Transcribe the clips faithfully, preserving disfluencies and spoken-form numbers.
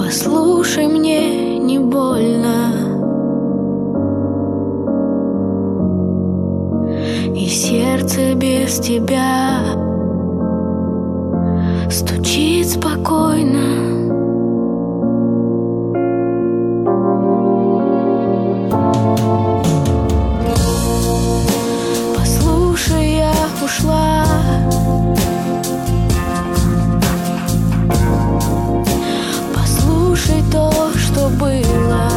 Послушай, мне не больно, и сердце без тебя стучит спокойно. Послушай, я ушла, послушай то, что было,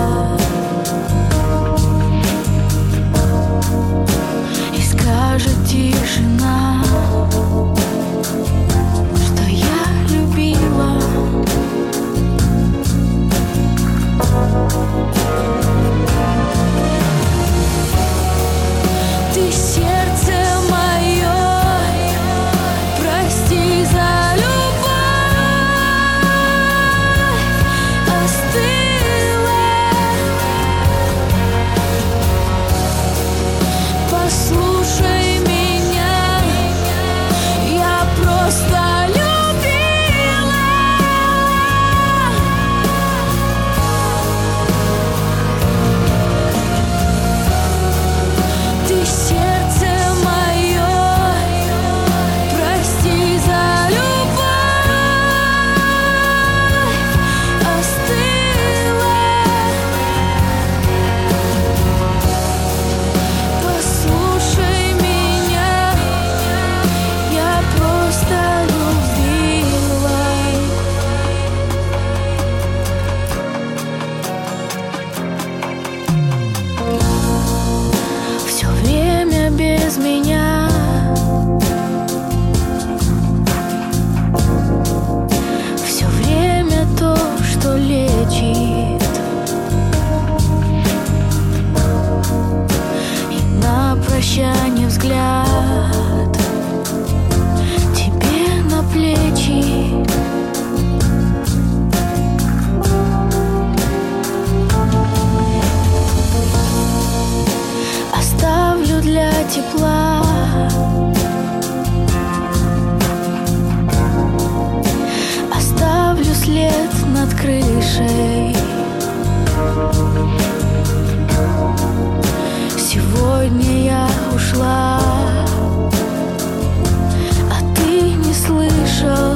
и скажет тишина, что я любила. Ты сердце мое, прости за любовь, остыла. Послушай меня, я просто любила. Ты сердце мое, прости за любовь, остыла. Послушай меня, я просто любила. Все время без меня, все время то, что лечит, и на прощание взгляд тебе на плечи. Оставлю для тепла оставлю след над крышей. Сегодня я ушла, а ты не слышал.